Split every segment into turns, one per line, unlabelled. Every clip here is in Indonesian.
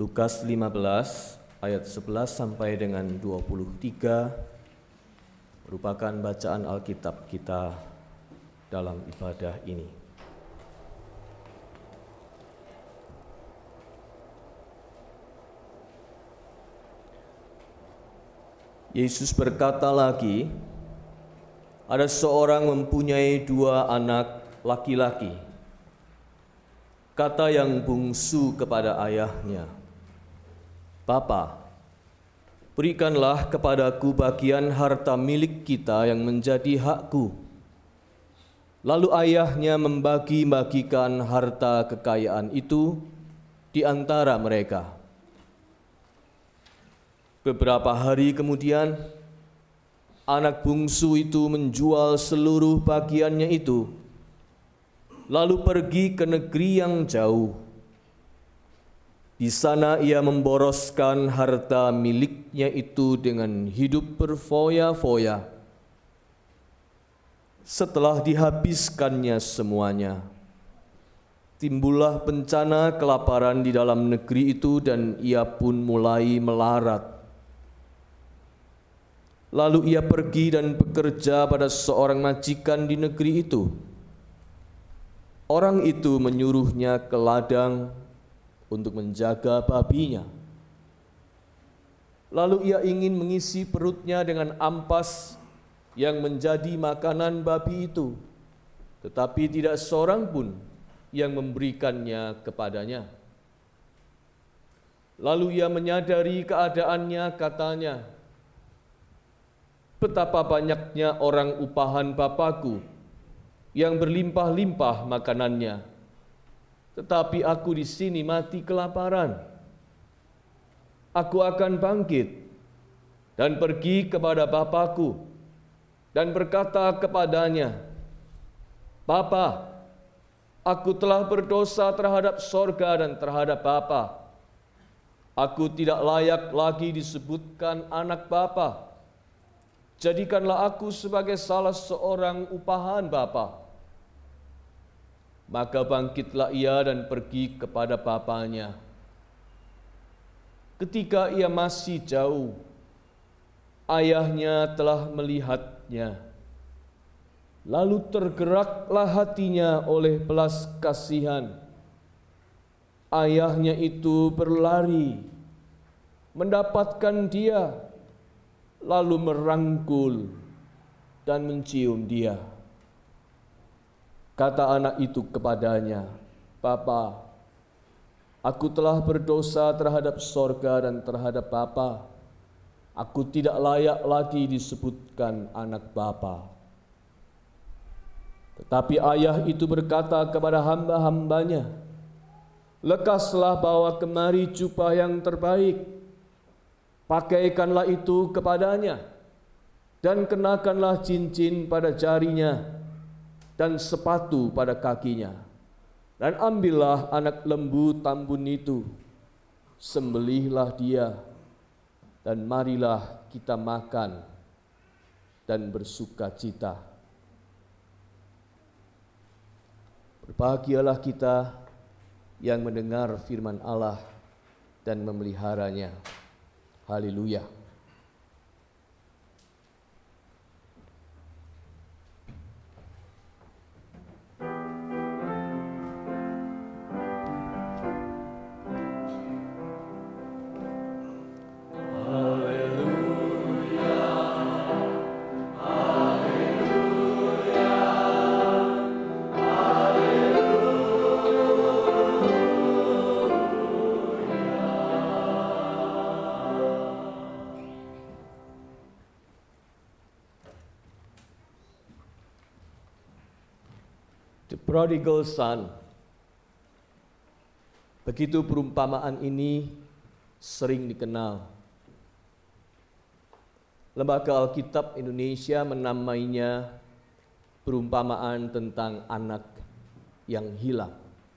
Lukas 15 ayat 11 sampai dengan 23 merupakan bacaan Alkitab kita dalam ibadah ini. Yesus berkata lagi, ada seorang mempunyai 2 anak laki-laki. Kata yang bungsu kepada ayahnya, "Bapa, berikanlah kepadaku bagian harta milik kita yang menjadi hakku." Lalu ayahnya membagi-bagikan harta kekayaan itu di antara mereka. Beberapa hari kemudian, anak bungsu itu menjual seluruh bagiannya itu, lalu pergi ke negeri yang jauh. Di sana ia memboroskan harta miliknya itu dengan hidup berfoya-foya. Setelah dihabiskannya semuanya, timbullah bencana kelaparan di dalam negeri itu dan ia pun mulai melarat. Lalu ia pergi dan bekerja pada seorang majikan di negeri itu. Orang itu menyuruhnya ke ladang untuk menjaga babinya. Lalu ia ingin mengisi perutnya dengan ampas yang menjadi makanan babi itu, tetapi tidak seorang pun yang memberikannya kepadanya. Lalu ia menyadari keadaannya, katanya, "Betapa banyaknya orang upahan Bapakku yang berlimpah-limpah makanannya, tetapi aku di sini mati kelaparan. Aku akan bangkit dan pergi kepada Bapakku dan berkata kepadanya, Bapa, aku telah berdosa terhadap sorga dan terhadap Bapa. Aku tidak layak lagi disebutkan anak Bapa. Jadikanlah aku sebagai salah seorang upahan Bapa." Maka bangkitlah ia dan pergi kepada bapanya. Ketika ia masih jauh, ayahnya telah melihatnya. Lalu tergeraklah hatinya oleh belas kasihan. Ayahnya itu berlari, mendapatkan dia, lalu merangkul dan mencium dia. Kata anak itu kepadanya, "Bapa, aku telah berdosa terhadap sorga dan terhadap Bapa. Aku tidak layak lagi disebutkan anak Bapa." Tetapi ayah itu berkata kepada hamba-hambanya, "Lekaslah bawa kemari jubah yang terbaik, pakaikanlah itu kepadanya, dan kenakanlah cincin pada jarinya, dan sepatu pada kakinya. Dan ambillah anak lembu tambun itu, sembelihlah dia, dan marilah kita makan dan bersuka cita." Berbahagialah kita yang mendengar firman Allah dan memeliharanya. Haleluya. The prodigal son. Begitu perumpamaan ini sering dikenal. Lembaga Alkitab Indonesia menamainya perumpamaan tentang anak yang hilang.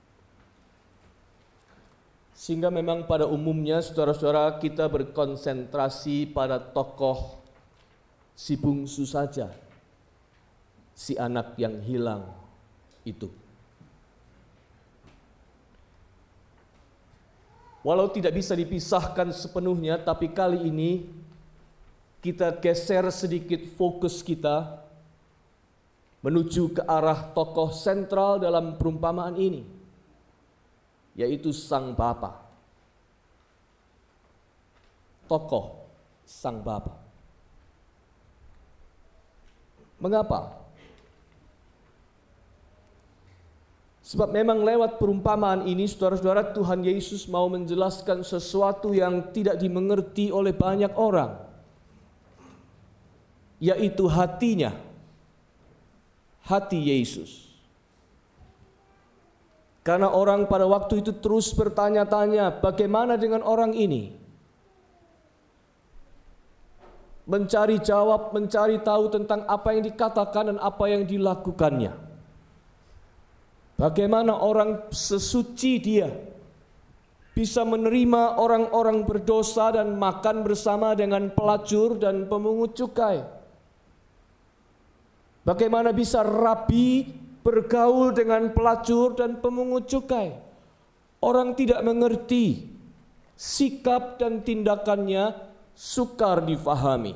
Sehingga memang pada umumnya saudara-saudara kita berkonsentrasi pada tokoh si bungsu saja, si anak yang hilang itu. Walau tidak bisa dipisahkan sepenuhnya, tapi kali ini kita geser sedikit fokus kita menuju ke arah tokoh sentral dalam perumpamaan ini, yaitu Sang Bapa. Tokoh Sang Bapa. Mengapa? Sebab memang lewat perumpamaan ini, saudara-saudara, Tuhan Yesus mau menjelaskan sesuatu yang tidak dimengerti oleh banyak orang, yaitu hatinya, hati Yesus. Karena orang pada waktu itu terus bertanya-tanya, bagaimana dengan orang ini? Mencari jawab, mencari tahu tentang apa yang dikatakan dan apa yang dilakukannya. Bagaimana orang sesuci dia bisa menerima orang-orang berdosa dan makan bersama dengan pelacur dan pemungut cukai? Bagaimana bisa rabi bergaul dengan pelacur dan pemungut cukai? Orang tidak mengerti, sikap dan tindakannya sukar difahami.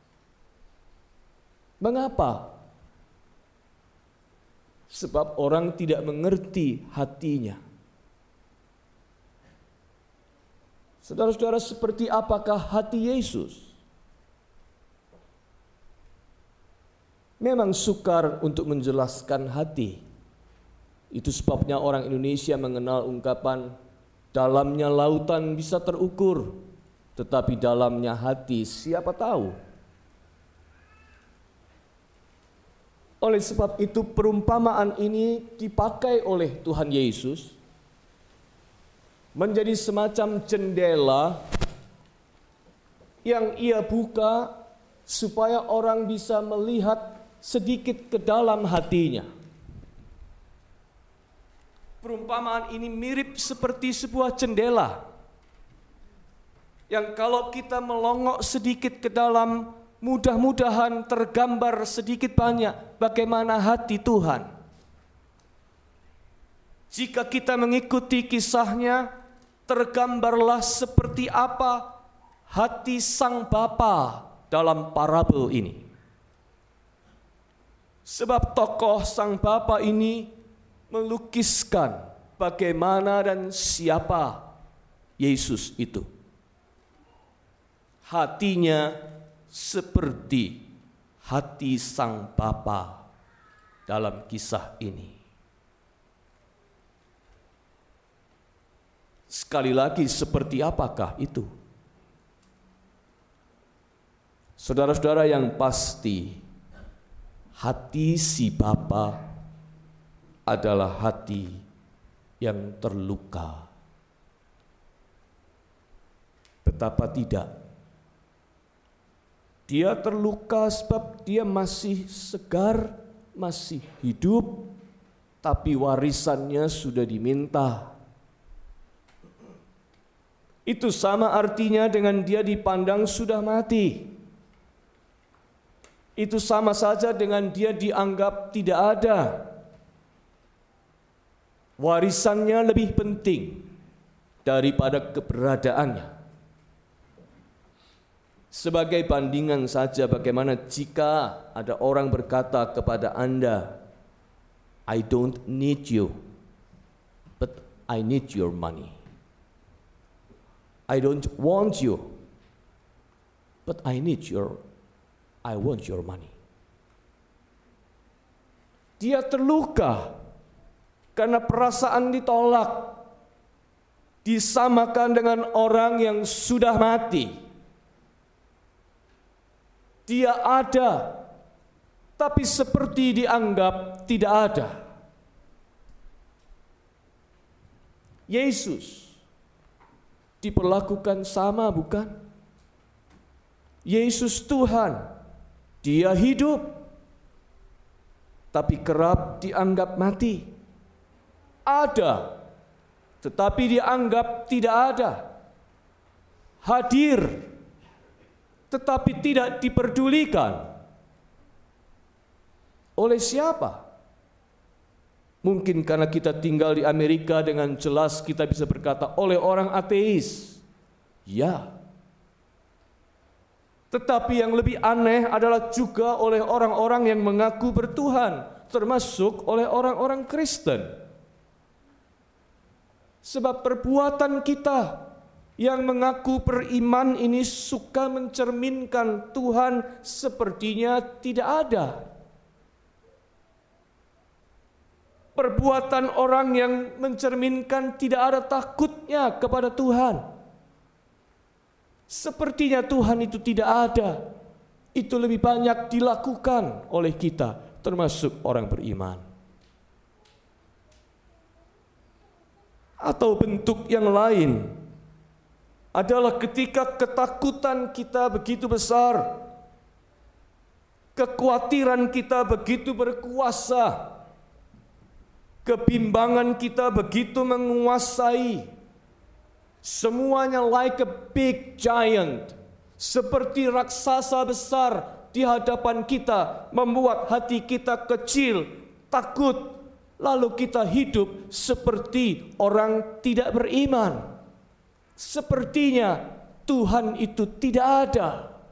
Mengapa? Sebab orang tidak mengerti hatinya. Saudara-saudara, seperti apakah hati Yesus? Memang sukar untuk menjelaskan hati. Itu sebabnya orang Indonesia mengenal ungkapan, dalamnya lautan bisa terukur, tetapi dalamnya hati siapa tahu. Oleh sebab itu perumpamaan ini dipakai oleh Tuhan Yesus menjadi semacam jendela yang ia buka supaya orang bisa melihat sedikit ke dalam hatinya. Perumpamaan ini mirip seperti sebuah jendela yang kalau kita melongok sedikit ke dalam, mudah-mudahan tergambar sedikit banyak bagaimana hati Tuhan. Jika kita mengikuti kisahnya, tergambarlah seperti apa hati Sang Bapa dalam parabel ini. Sebab tokoh Sang Bapa ini melukiskan bagaimana dan siapa Yesus itu. Hatinya seperti hati Sang Bapa dalam kisah ini. Sekali lagi, seperti apakah itu? Saudara-saudara yang pasti, hati si Bapa adalah hati yang terluka. Betapa tidak? Dia terluka sebab dia masih segar, masih hidup, tapi warisannya sudah diminta. Itu sama artinya dengan dia dipandang sudah mati. Itu sama saja dengan dia dianggap tidak ada. Warisannya lebih penting daripada keberadaannya. Sebagai bandingan saja, bagaimana jika ada orang berkata kepada Anda, I don't need you, but I need your money. I don't want you, but I want your money. Dia terluka karena perasaan ditolak, disamakan dengan orang yang sudah mati. Dia ada, tapi seperti dianggap tidak ada. Yesus diperlakukan sama, bukan? Yesus Tuhan, dia hidup, tapi kerap dianggap mati. Ada, tetapi dianggap tidak ada. Hadir, tetapi tidak diperdulikan. Oleh siapa? Mungkin karena kita tinggal di Amerika, dengan jelas kita bisa berkata oleh orang ateis. Ya. Tetapi yang lebih aneh adalah juga oleh orang-orang yang mengaku bertuhan, termasuk oleh orang-orang Kristen. Sebab perbuatan kita yang mengaku beriman ini suka mencerminkan Tuhan sepertinya tidak ada. Perbuatan orang yang mencerminkan tidak ada takutnya kepada Tuhan. Sepertinya Tuhan itu tidak ada. Itu lebih banyak dilakukan oleh kita, termasuk orang beriman. Atau bentuk yang lain adalah ketika ketakutan kita begitu besar, kekhawatiran kita begitu berkuasa, kebimbangan kita begitu menguasai. Semuanya like a big giant, seperti raksasa besar di hadapan kita, membuat hati kita kecil, takut, lalu kita hidup seperti orang tidak beriman. Sepertinya Tuhan itu tidak ada.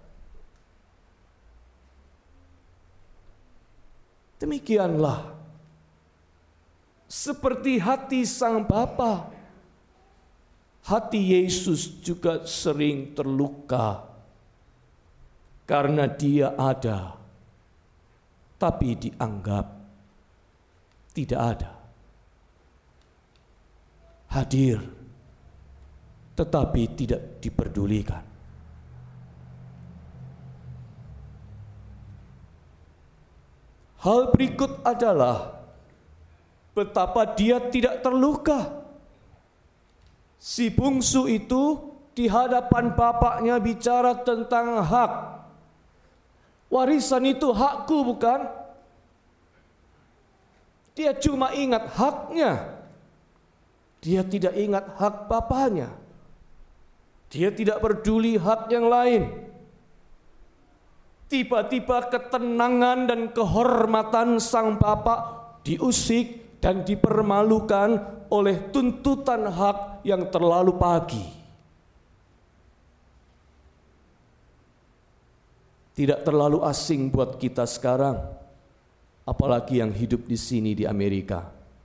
Demikianlah seperti hati Sang Bapa, hati Yesus juga sering terluka karena Dia ada, tapi dianggap tidak ada. Hadir, tetapi tidak diperdulikan. Hal berikut adalah betapa Dia tidak terluka. Si bungsu itu di hadapan bapaknya bicara tentang hak. Warisan itu hakku, bukan? Dia cuma ingat haknya. Dia tidak ingat hak bapaknya. Dia tidak peduli hak yang lain. Tiba-tiba ketenangan dan kehormatan sang bapak diusik dan dipermalukan oleh tuntutan hak yang terlalu pagi. Tidak terlalu asing buat kita sekarang, apalagi yang hidup di sini di Amerika.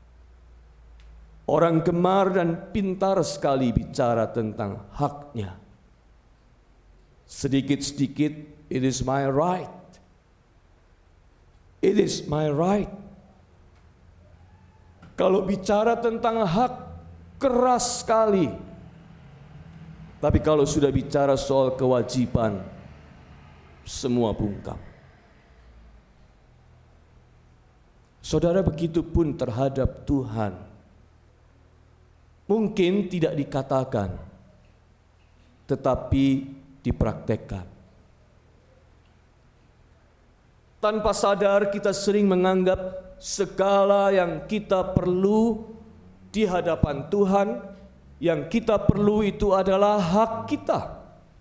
Orang gemar dan pintar sekali bicara tentang haknya. Sedikit-sedikit, it is my right. It is my right. Kalau bicara tentang hak, keras sekali. Tapi kalau sudah bicara soal kewajiban, semua bungkam. Saudara, begitu pun terhadap Tuhan. Mungkin tidak dikatakan, tetapi dipraktekkan. Tanpa sadar kita sering menganggap segala yang kita perlu di hadapan Tuhan, yang kita perlu itu adalah hak kita.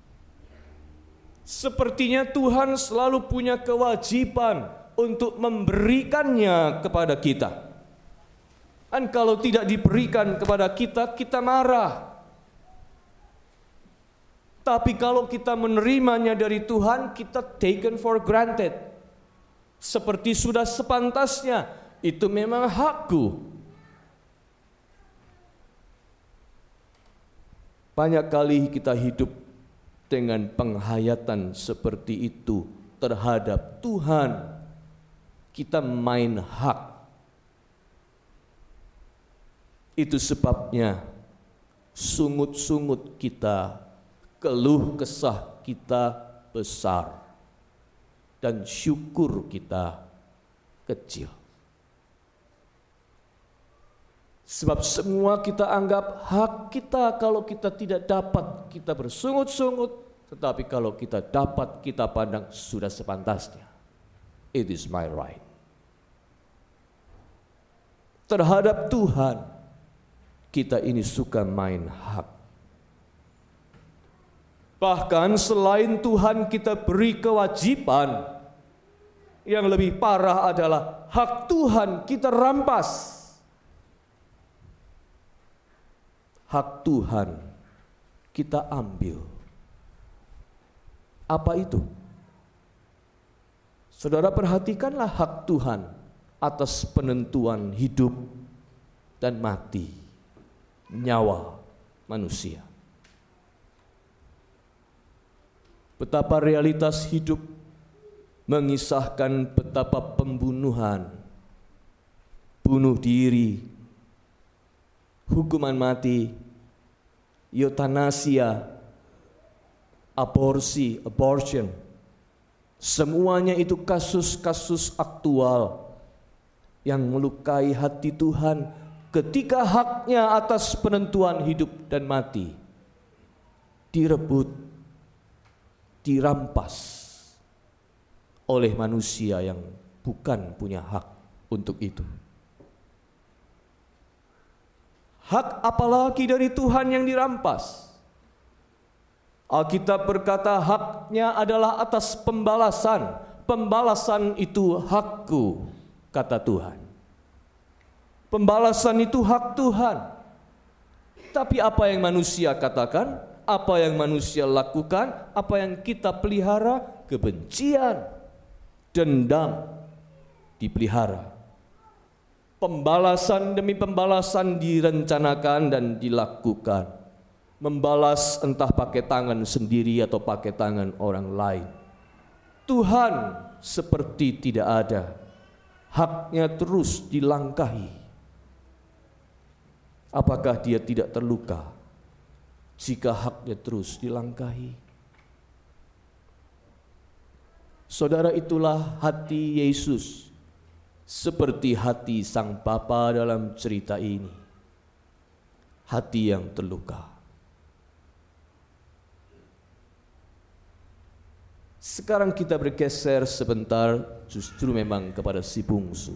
Sepertinya Tuhan selalu punya kewajiban untuk memberikannya kepada kita. Dan kalau tidak diberikan kepada kita, kita marah. Tapi kalau kita menerimanya dari Tuhan, kita taken for granted. Seperti sudah sepantasnya, itu memang hakku. Banyak kali kita hidup dengan penghayatan seperti itu terhadap Tuhan. Kita main hak. Itu sebabnya sungut-sungut kita, keluh kesah kita besar, dan syukur kita kecil. Sebab semua kita anggap hak kita, kalau kita tidak dapat kita bersungut-sungut, tetapi kalau kita dapat kita pandang sudah sepantasnya. It is my right. Terhadap Tuhan, kita ini suka main hak. Bahkan selain Tuhan kita beri kewajiban, yang lebih parah adalah hak Tuhan kita rampas. hak Tuhan kita ambil. Apa itu? Saudara, perhatikanlah hak Tuhan atas penentuan hidup dan mati, nyawa manusia. Betapa realitas hidup mengisahkan betapa pembunuhan, bunuh diri, hukuman mati, eutanasia, abortion, semuanya itu kasus-kasus aktual yang melukai hati Tuhan ketika haknya atas penentuan hidup dan mati direbut, dirampas oleh manusia yang bukan punya hak untuk itu. Hak apalagi dari Tuhan yang dirampas? Alkitab berkata haknya adalah atas pembalasan. Pembalasan itu hakku, kata Tuhan. Pembalasan itu hak Tuhan. Tapi apa yang manusia katakan, apa yang manusia lakukan, apa yang kita pelihara, kebencian, dendam dipelihara. Pembalasan demi pembalasan direncanakan dan dilakukan. Membalas entah pakai tangan sendiri atau pakai tangan orang lain. Tuhan seperti tidak ada. Haknya terus dilangkahi. Apakah dia tidak terluka jika haknya terus dilangkahi? Saudara, itulah hati Yesus seperti hati Sang Bapa dalam cerita ini. Hati yang terluka. Sekarang kita bergeser sebentar justru memang kepada si bungsu.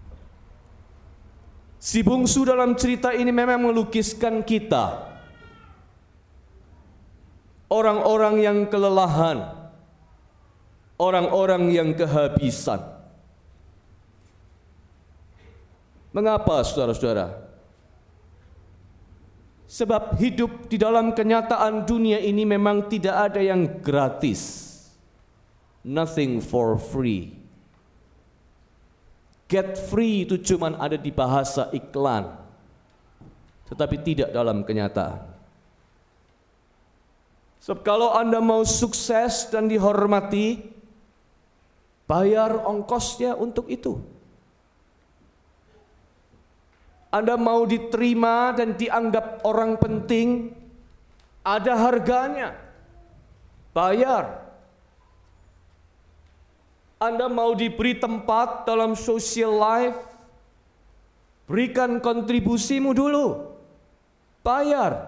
Si bungsu dalam cerita ini memang melukiskan kita. Orang-orang yang kelelahan, orang-orang yang kehabisan. Mengapa saudara-saudara? Sebab hidup di dalam kenyataan dunia ini memang tidak ada yang gratis. Nothing for free. Get free itu cuma ada di bahasa iklan, tetapi tidak dalam kenyataan. Sebab kalau Anda mau sukses dan dihormati, bayar ongkosnya untuk itu. Anda mau diterima dan dianggap orang penting, ada harganya. Bayar. Anda mau diberi tempat dalam social life, berikan kontribusimu dulu. Bayar.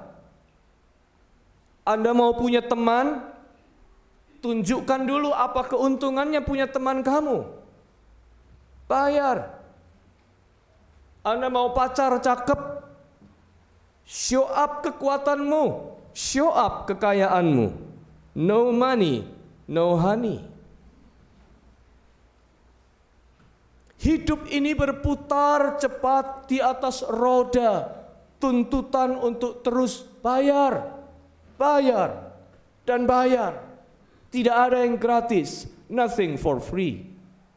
Anda mau punya teman, tunjukkan dulu apa keuntungannya punya teman kamu. Bayar. Anda mau pacar cakep, show up kekuatanmu, show up kekayaanmu. No money, no honey. Hidup ini berputar cepat di atas roda, tuntutan untuk terus bayar, bayar, dan bayar. Tidak ada yang gratis, nothing for free.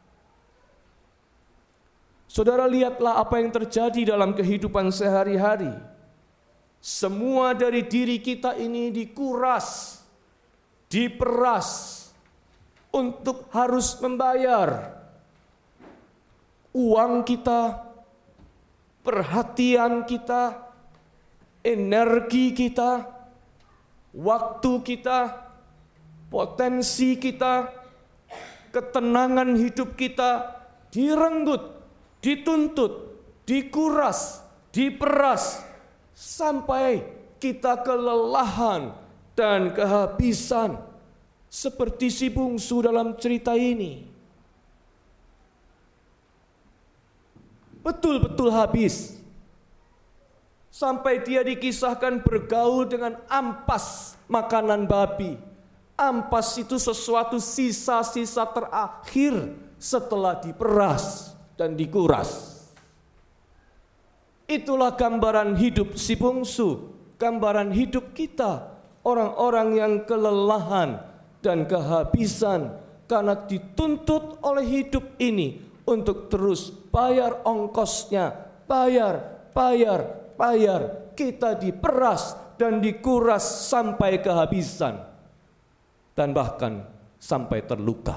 Saudara, lihatlah apa yang terjadi dalam kehidupan sehari-hari. Semua dari diri kita ini dikuras, diperas untuk harus membayar. Uang kita, perhatian kita, energi kita, waktu kita, potensi kita, ketenangan hidup kita direnggut, dituntut, dikuras, diperas sampai kita kelelahan dan kehabisan seperti si bungsu dalam cerita ini. Betul-betul habis. Sampai dia dikisahkan bergaul dengan ampas makanan babi. Ampas itu sesuatu sisa-sisa terakhir setelah diperas dan dikuras. Itulah gambaran hidup si bungsu gambaran hidup kita, orang-orang yang kelelahan dan kehabisan karena dituntut oleh hidup ini untuk terus bayar ongkosnya, bayar. Kita diperas dan dikuras sampai kehabisan dan bahkan sampai terluka.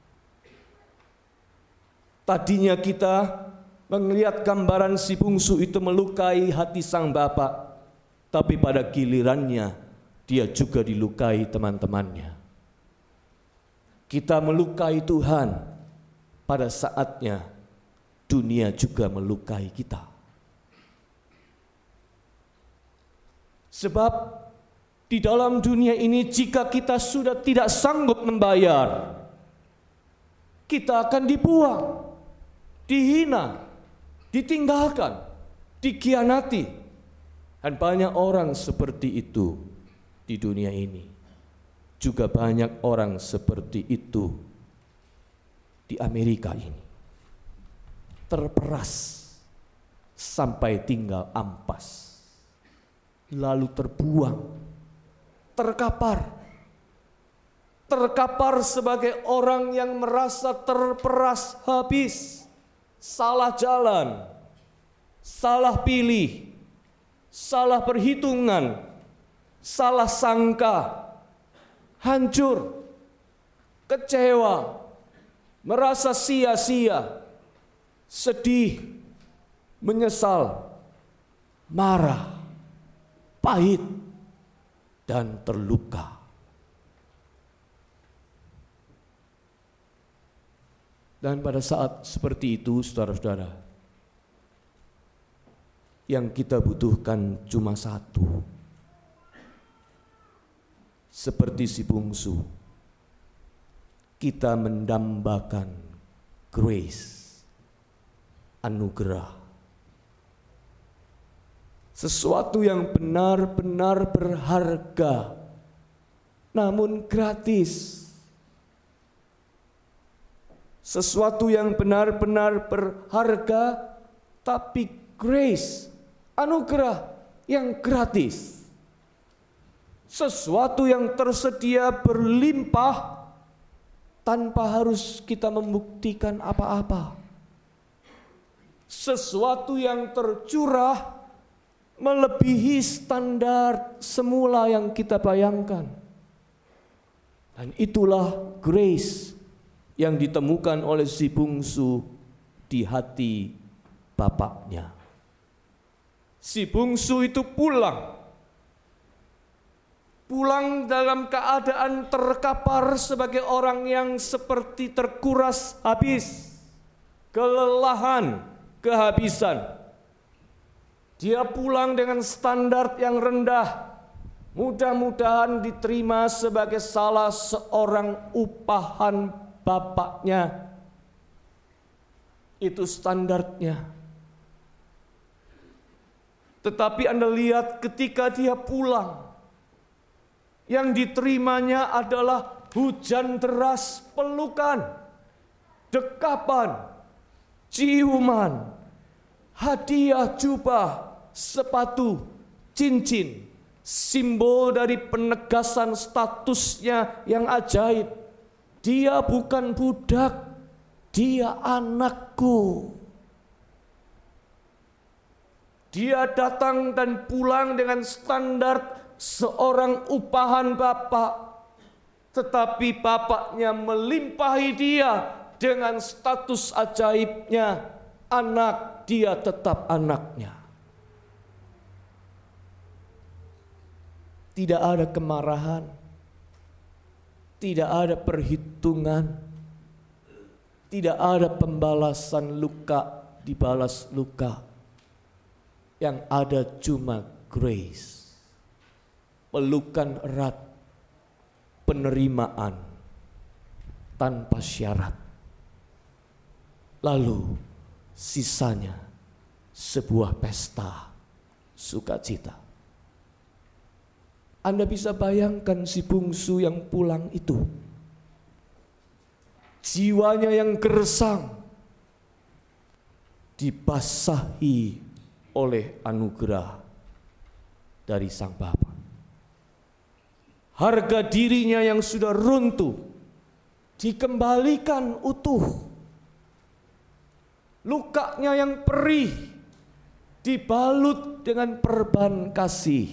Tadinya kita melihat gambaran si bungsu itu melukai hati sang bapak, tapi pada gilirannya dia juga dilukai teman-temannya. Kita melukai Tuhan, pada saatnya dunia juga melukai kita. Sebab di dalam dunia ini jika kita sudah tidak sanggup membayar, kita akan dibuang, dihina, ditinggalkan, dikhianati. Dan banyak orang seperti itu di dunia ini. Juga banyak orang seperti itu di Amerika ini. Terperas sampai tinggal ampas, lalu terbuang, terkapar sebagai orang yang merasa terperas habis, salah jalan, salah pilih, salah perhitungan, salah sangka, hancur, kecewa, merasa sia-sia, sedih, menyesal, marah, pahit, dan terluka. Dan pada saat seperti itu, saudara-saudara, yang kita butuhkan cuma satu. Seperti si bungsu, kita mendambakan grace, anugerah. Sesuatu yang benar-benar berharga, namun gratis. Sesuatu yang benar-benar berharga, tapi grace, anugerah yang gratis. Sesuatu yang tersedia berlimpah tanpa harus kita membuktikan apa-apa. Sesuatu yang tercurah melebihi standar semula yang kita bayangkan. Dan itulah grace yang ditemukan oleh si bungsu di hati bapaknya. Si bungsu itu pulang dalam keadaan terkapar sebagai orang yang seperti terkuras habis, kelelahan, kehabisan. Dia pulang dengan standar yang rendah, mudah-mudahan diterima sebagai salah seorang upahan bapaknya. Itu standarnya. Tetapi Anda lihat ketika dia pulang, yang diterimanya adalah hujan deras, pelukan, dekapan, ciuman, hadiah jubah, sepatu, cincin, simbol dari penegasan statusnya yang ajaib. Dia bukan budak, dia anakku. Dia datang dan pulang dengan standar seorang upahan bapak, tetapi bapaknya melimpahi dia dengan status ajaibnya, anak, dia tetap anaknya. Tidak ada kemarahan, tidak ada perhitungan, tidak ada pembalasan luka dibalas luka. Yang ada cuma grace. Pelukan erat, penerimaan tanpa syarat. Lalu sisanya sebuah pesta sukacita. Anda bisa bayangkan si bungsu yang pulang itu. Jiwanya yang gersang dibasahi oleh anugerah. dari Sang Bapa. Harga dirinya yang sudah runtuh dikembalikan utuh. Lukanya yang perih dibalut dengan perban kasih.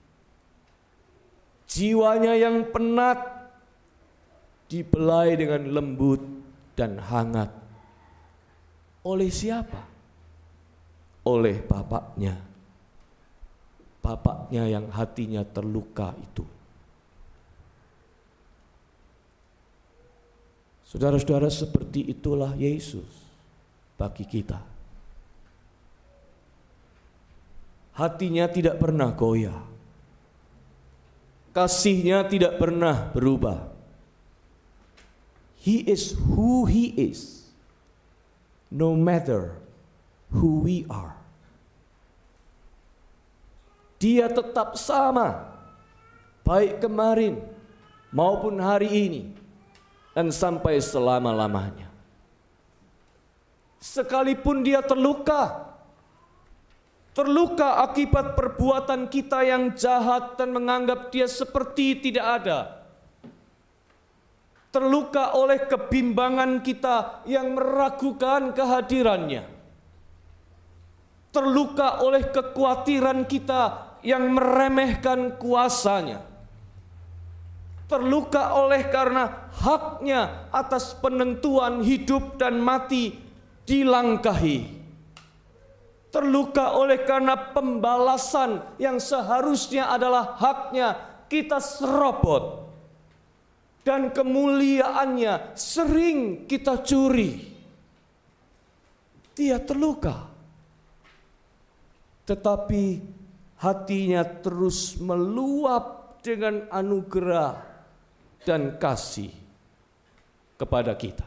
Jiwanya yang penat dibelai dengan lembut dan hangat. Oleh siapa? Oleh Bapaknya. Bapaknya yang hatinya terluka itu. Saudara-saudara, seperti itulah Yesus bagi kita. Hatinya tidak pernah goyah. Kasihnya tidak pernah berubah. He is who He is, no matter who we are. Dia tetap sama, baik kemarin maupun hari ini, dan sampai selama-lamanya. Sekalipun dia terluka akibat perbuatan kita yang jahat dan menganggap dia seperti tidak ada. Terluka oleh kebimbangan kita yang meragukan kehadirannya. Terluka oleh kekhawatiran kita yang meremehkan kuasanya. Terluka oleh karena haknya atas penentuan hidup dan mati dilangkahi. Terluka oleh karena pembalasan yang seharusnya adalah haknya kita serobot. Dan kemuliaannya sering kita curi. Dia terluka. Tetapi hatinya terus meluap dengan anugerah dan kasih kepada kita.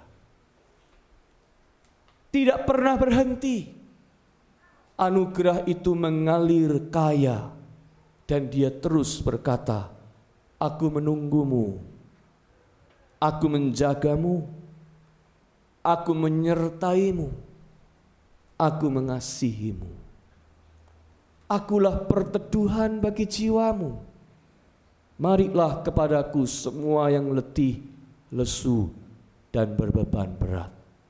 Tidak pernah berhenti. Anugerah itu mengalir kaya dan dia terus berkata, aku menunggumu, aku menjagamu, aku menyertaimu, aku mengasihimu. Akulah perteduhan bagi jiwamu. Marilah kepadaku semua yang letih, lesu, dan berbeban berat.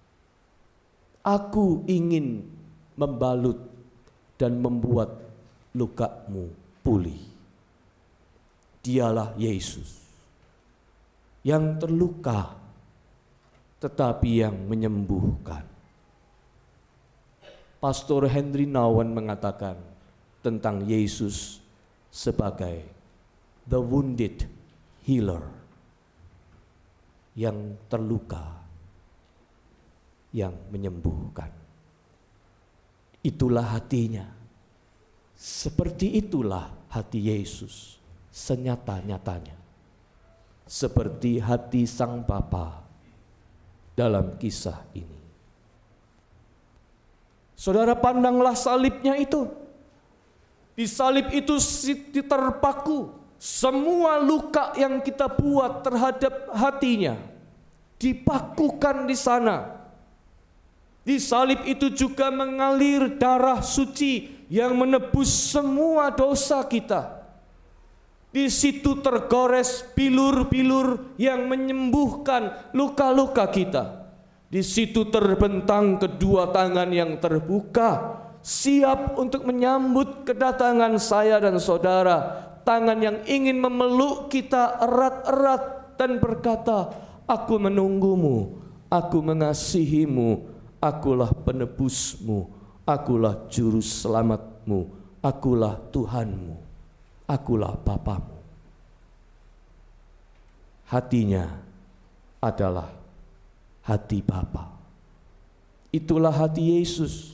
Aku ingin membalut dan membuat lukamu pulih. Dialah Yesus yang terluka tetapi yang menyembuhkan. Pastor Henry Nouwen mengatakan tentang Yesus sebagai the wounded healer, yang terluka, yang menyembuhkan. Itulah hatinya. Seperti itulah hati Yesus senyata-nyatanya. Seperti hati Sang Bapa dalam kisah ini. Saudara, pandanglah salibnya itu. Di salib itu terpaku semua luka yang kita buat terhadap hatinya. Dipakukan di sana. Di salib itu juga mengalir darah suci yang menebus semua dosa kita. Di situ tergores bilur-bilur yang menyembuhkan luka-luka kita. Di situ terbentang kedua tangan yang terbuka, siap untuk menyambut kedatangan saya dan saudara. Tangan yang ingin memeluk kita erat-erat dan berkata, aku menunggumu, aku mengasihimu. Akulah penebusmu, akulah juru selamatmu, akulah Tuhanmu, akulah Bapamu. Hatinya adalah hati Bapa. Itulah hati Yesus.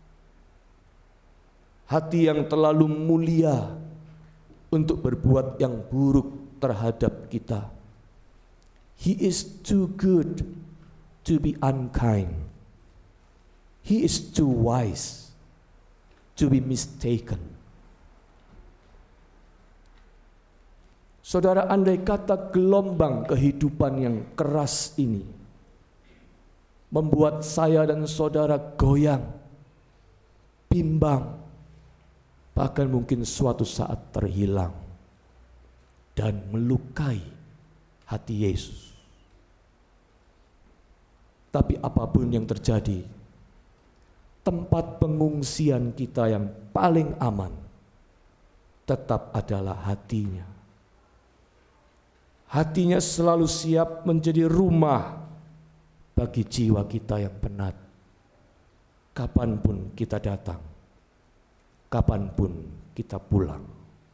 Hati yang terlalu mulia untuk berbuat yang buruk terhadap kita. He is too good to be unkind. He is too wise to be mistaken. Saudara, andai kata gelombang kehidupan yang keras ini membuat saya dan saudara goyang, bimbang, bahkan mungkin suatu saat terhilang dan melukai hati Yesus. Tapi apapun yang terjadi, tempat pengungsian kita yang paling aman tetap adalah hatinya. Hatinya selalu siap menjadi rumah bagi jiwa kita yang penat. Kapanpun kita datang, kapanpun kita pulang.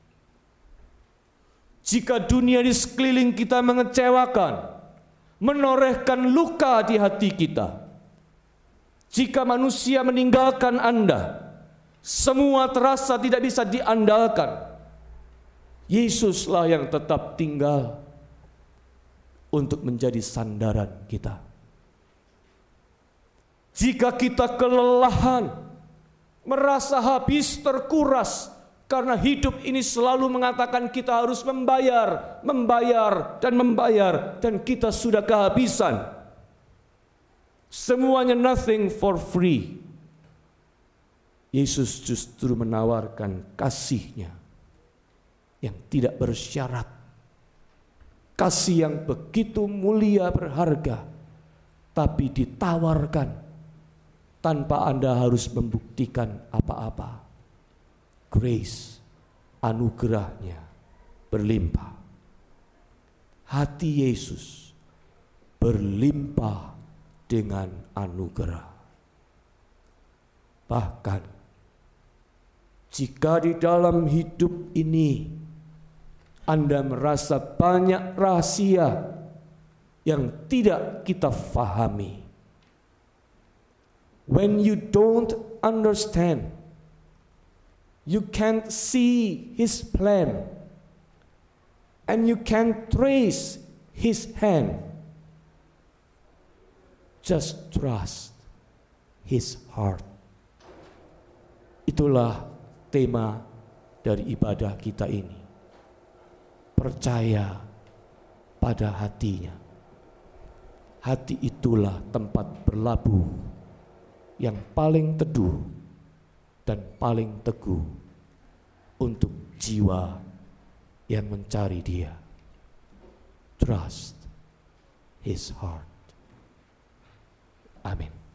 Jika dunia di sekeliling kita mengecewakan, menorehkan luka di hati kita, jika manusia meninggalkan Anda, semua terasa tidak bisa diandalkan, Yesuslah yang tetap tinggal untuk menjadi sandaran kita. Jika kita kelelahan, merasa habis terkuras, karena hidup ini selalu mengatakan kita harus membayar, dan kita sudah kehabisan. Semuanya nothing for free. Yesus justru menawarkan kasih-Nya yang tidak bersyarat. Kasih yang begitu mulia berharga, tapi ditawarkan tanpa Anda harus membuktikan apa-apa. Grace, anugerah-Nya berlimpah. Hati Yesus berlimpah dengan anugerah. Bahkan jika di dalam hidup ini Anda merasa banyak rahasia yang tidak kita fahami, when you don't understand, you can't see His plan, and you can't trace His hand, just trust His heart. Itulah tema dari ibadah kita ini. Percaya pada hatinya. Hati itulah tempat berlabuh yang paling teduh dan paling teguh untuk jiwa yang mencari Dia. Trust His heart. Amin.